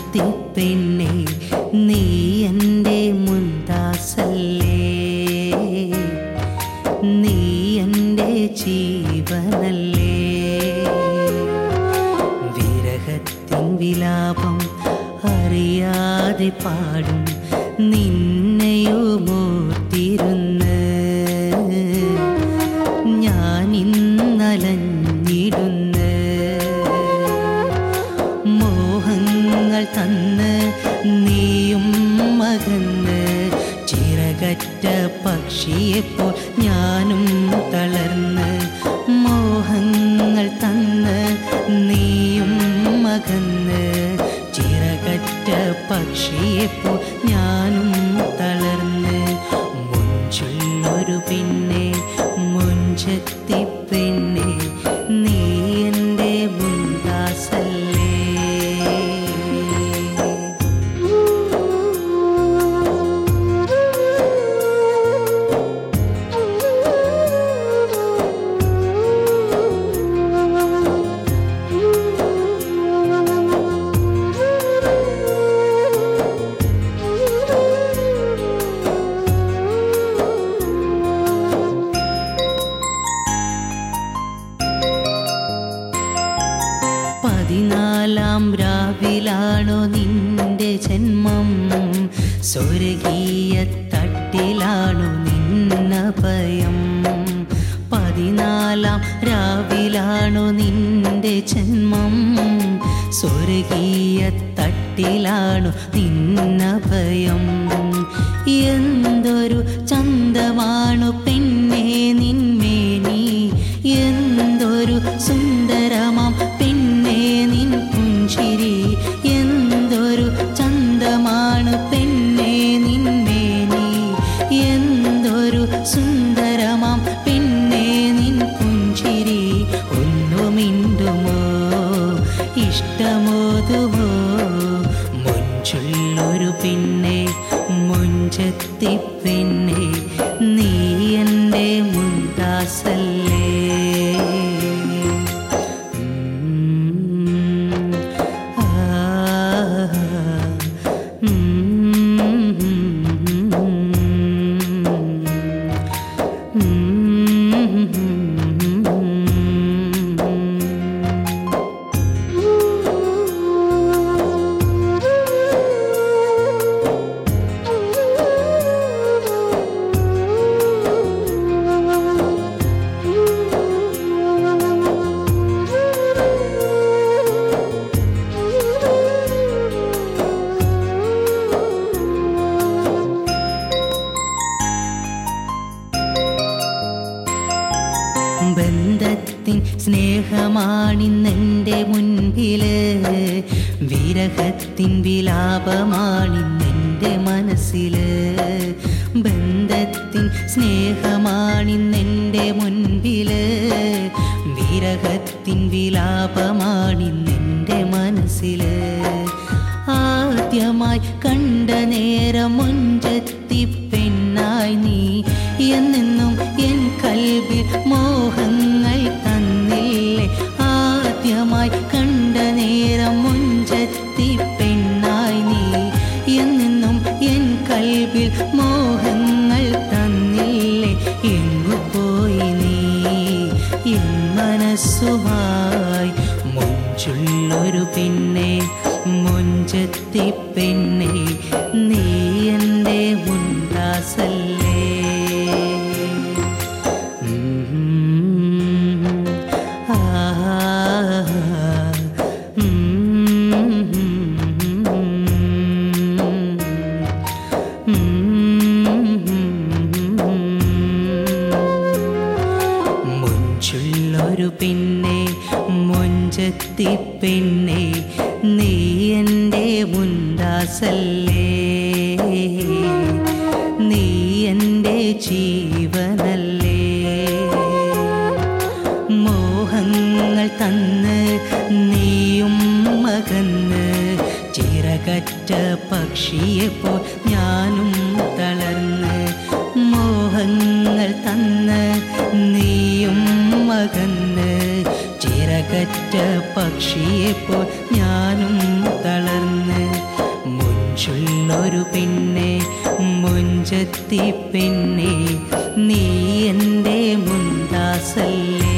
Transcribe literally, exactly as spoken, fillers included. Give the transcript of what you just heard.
മുഞ്ചത്തി പെണ്ണെ നീ എൻ്റെ മുന്താസല്ലേ, നീ എൻ്റെ ജീവനല്ലേ. വിരഹത്തിൻ വിലാപം അറിയാതെ പാടും നിന്നെയുമോർത്തിരുന്ന് ഞാനിന്നലഞ്ഞിടുന്ന്. മോഹങ്ങൾ തന്ന് നീയും മകന്ന് ചിറകറ്റ പക്ഷിയെപ്പോൾ ഞാനും തളർന്ന്. മോഹങ്ങൾ തന്ന് നീയും മകന്ന് ചിറകറ്റ പക്ഷിയെപ്പോൾ ഞാനും തളർന്ന്. മുഞ്ചുള്ളൊരു പെണ്ണെ മുഞ്ചത്തി പെണ്ണെ നീ എൻ്റെ മുന്താസല്ലേ. പതിനാലാം രാവിലാണോ നിന്റെ ജന്മം, സ്വർഗീയ തട്ടിലാണോ നിന്നഭയം. പതിനാലാം രാവിലാണോ നിന്റെ ജന്മം, സ്വർഗീയ തട്ടിലാണോ നിന്നഭയം. എന്തൊരു ചന്തമാണു പെണ്ണേ നിന്മേനി, എന്തൊരു സുന്ദരമാം പെണ്ണേ നിൻ പുഞ്ചിരി. എന്തൊരു ചന്തമാണു പെണ്ണേ നിന്മേനി, എന്തൊരു സുന്ദരമാം പെണ്ണേ നിൻ പുഞ്ചിരി. ഒന്നു മിണ്ടുമോ ഇഷ്ടമോതുമോ മുഞ്ചുള്ളൊരു പെണ്ണെ മുഞ്ചത്തി പെണ്ണെ നീ എൻ്റെ മുന്താസല്ലേ. ബന്ധത്തിൻ സ്നേഹമാണിന്നെൻ്റെ മുൻപില്, വിരഹത്തിൻ വിലാപമാണിന്നെൻ്റെ മനസ്സില്. ബന്ധത്തിൻ സ്നേഹമാണിന്നെൻ്റെ മുൻപില്, വിരഹത്തിൻ വിലാപമാണിന്നെൻ്റെ മനസ്സില്. ആദ്യമായി കണ്ട നേരം മുഞ്ചത്തി പെണ്ണായി നീ എന്നെന്നും എൻ കൽബിൽ മോഹങ്ങൾ തന്നില്ലേ. ആദ്യമായി കണ്ട നേരം മുഞ്ചത്തി പെണ്ണായി നീ എന്നെന്നും എൻ കൽബിൽ മോഹങ്ങൾ തന്നില്ലേ. എങ്ങു പോയി നീ എൻ മനസ്സുമായി മുഞ്ചുള്ളൊരു പെണ്ണെ മുഞ്ചത്തി പെണ്ണെ നീ എൻ്റെ മുന്താസല്ലേ. മുഞ്ചുള്ളൊരു പെണ്ണെ മുഞ്ചത്തി പെണ്ണെ നീ എൻ്റെ മുന്താസല്ലേ, നീ എൻ്റെ ജീവനല്ലേ. മോഹങ്ങൾ തന്ന് നീയും മകന്ന് ചിറകറ്റ പക്ഷിയെപ്പോൾ ഞാനും തളർന്ന്. മോഹങ്ങൾ തന്ന് നീയും മകന്ന് ചിറകറ്റ പക്ഷിയെപ്പോൾ ഞാനും തളർന്ന്. നല്ലൊരു പെണ്ണെ മുഞ്ചത്തി പെണ്ണെ നീ എൻ്റെ മുന്താസല്ലേ.